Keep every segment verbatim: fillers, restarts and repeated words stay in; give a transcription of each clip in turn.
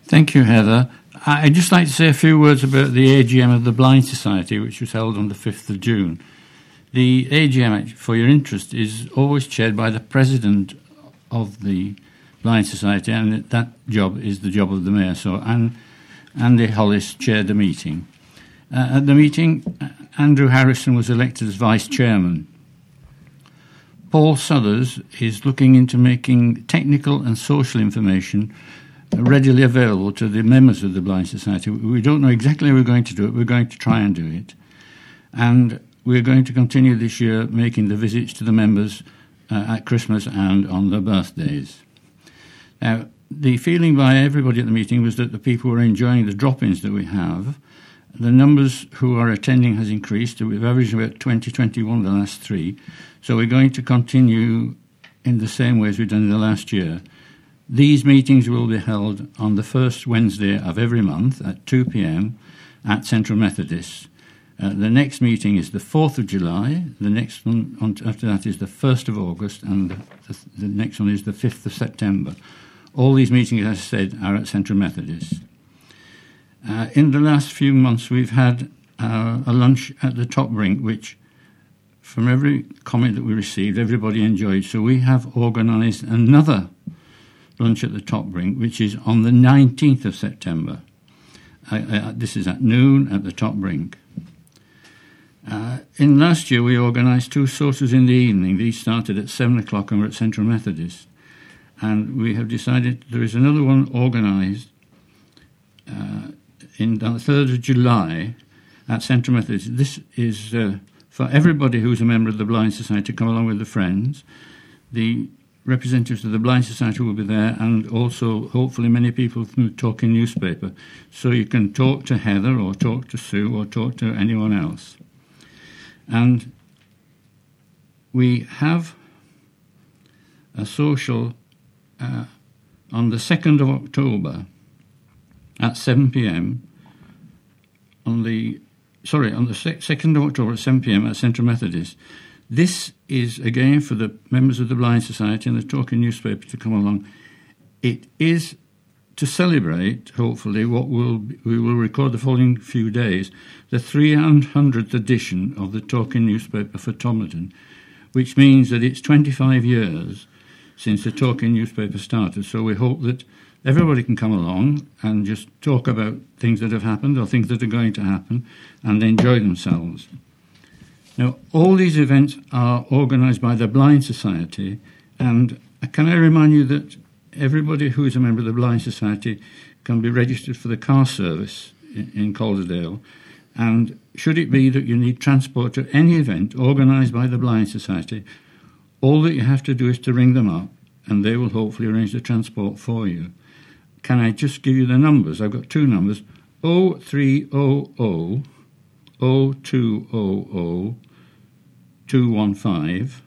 Thank you, Heather. I'd just like to say a few words about the A G M of the Blind Society, which was held on the fifth of June. The A G M, for your interest, is always chaired by the president of the Blind Society, and that job is the job of the mayor. So Anne, Andy Hollis chaired the meeting. Uh, at the meeting, Andrew Harrison was elected as vice chairman. Paul Suthers is looking into making technical and social information readily available to the members of the Blind Society. We don't know exactly how we're going to do it. We're going to try and do it. And we're going to continue this year making the visits to the members uh, at Christmas and on their birthdays. Now, the feeling by everybody at the meeting was that the people were enjoying the drop-ins that we have. The numbers who are attending has increased. We've averaged about twenty, twenty-one the last three. So we're going to continue in the same way as we've done in the last year. These meetings will be held on the first Wednesday of every month at two p.m. at Central Methodist. Uh, the next meeting is the fourth of July. The next one on, after that is the first of August, and the, the, the next one is the fifth of September. All these meetings, as I said, are at Central Methodist. Uh, in the last few months, we've had uh, a lunch at the Top Brink, which, from every comment that we received, everybody enjoyed. So we have organised another lunch at the Top Brink, which is on the nineteenth of September. Uh, uh, this is at noon at the Top Brink. Uh, in last year, we organised two sauces in the evening. These started at seven o'clock and were at Central Methodist. And we have decided there is another one organised uh, in on the third of July at Central Methodist. This is uh, for everybody who's a member of the Blind Society to come along with their friends. The representatives of the Blind Society will be there, and also hopefully many people from the Talking newspaper. So you can talk to Heather or talk to Sue or talk to anyone else. And we have a social uh, on the second of October at seven p.m. on the sorry on the second of October at seven p.m. at Central Methodist. This is again for the members of the Blind Society and the Talking newspaper to come along. It is to celebrate, hopefully, what we'll, we will record the following few days, the three hundredth edition of the Talking newspaper for Tomilton, which means that it's twenty-five years since the Talking newspaper started. So we hope that everybody can come along and just talk about things that have happened or things that are going to happen and enjoy themselves. Now, all these events are organised by the Blind Society, and can I remind you that everybody who is a member of the Blind Society can be registered for the car service in, in Calderdale, and should it be that you need transport to any event organised by the Blind Society, all that you have to do is to ring them up, and they will hopefully arrange the transport for you. Can I just give you the numbers? I've got two numbers, oh three hundred, oh two hundred, two one five,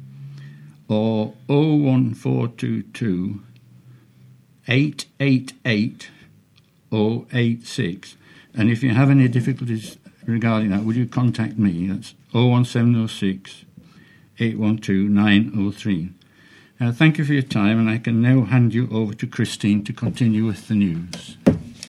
or oh one four two two, eight eight eight, oh eight six. And if you have any difficulties regarding that, would you contact me? That's oh one seven oh six, eight one two, nine oh three. Uh, thank you for your time, and I can now hand you over to Christine to continue with the news.